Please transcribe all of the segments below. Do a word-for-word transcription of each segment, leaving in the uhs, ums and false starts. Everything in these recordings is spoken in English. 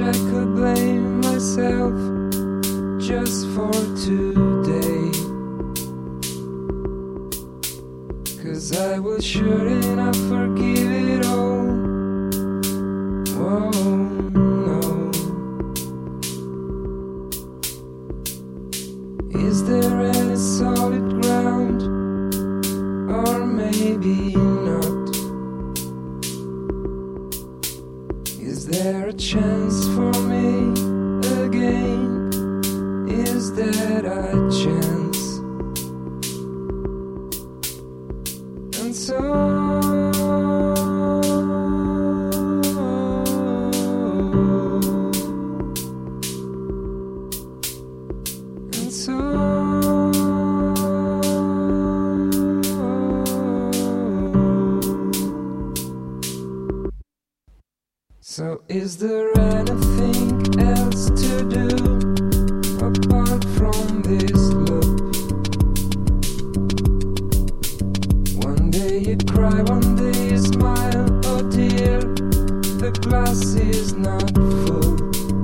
I could blame myself just for today, 'cause I will sure enough forgive it all. Whoa, no. Is there any solid ground? Or maybe not. Is there a chance for me again? Is that a chance? And so And so So is there anything else to do apart from this loop? One day you cry, one day you smile. Oh dear, the glass is not full.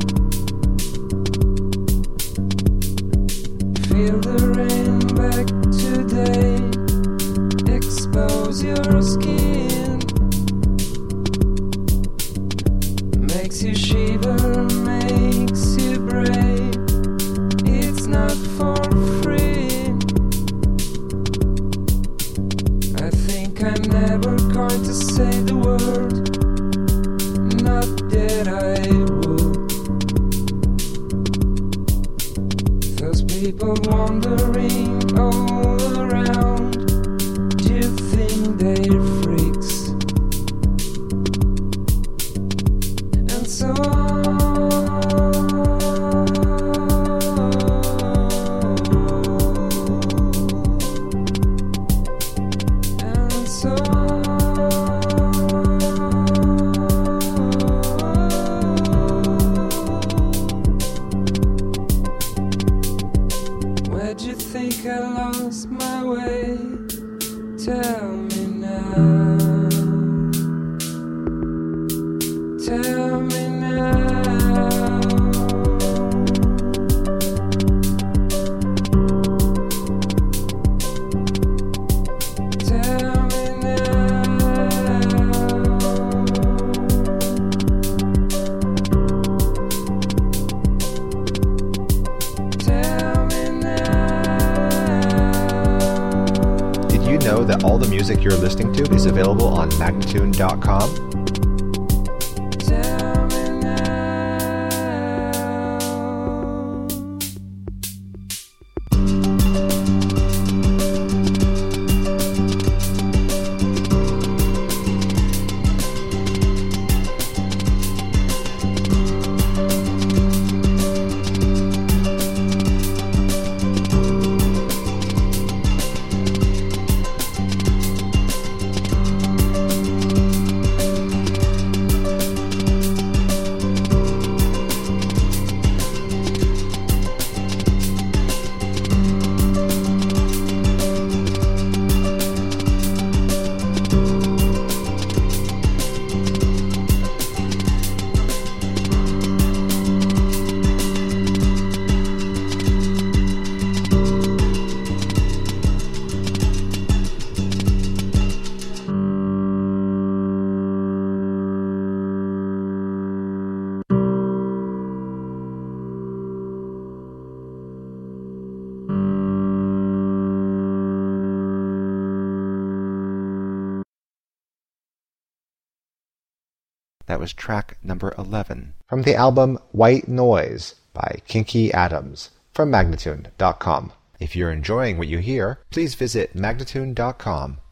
Feel the rain back today, expose your skin. Makes you shiver, makes you brave. It's not for free. I think I'm never going to say the word, not that I would. Those people wandering all around, do you think they're freaks? And so And so Where'd you think I lost my way? Tell me now. Tell me now. Tell me now. Tell me now. Did you know that all the music you're listening to is available on Magnatune dot com? Tell me now. That was track number eleven from the album White Noise by Kinky Adams from Magnatune dot com. If you're enjoying what you hear, please visit Magnatune dot com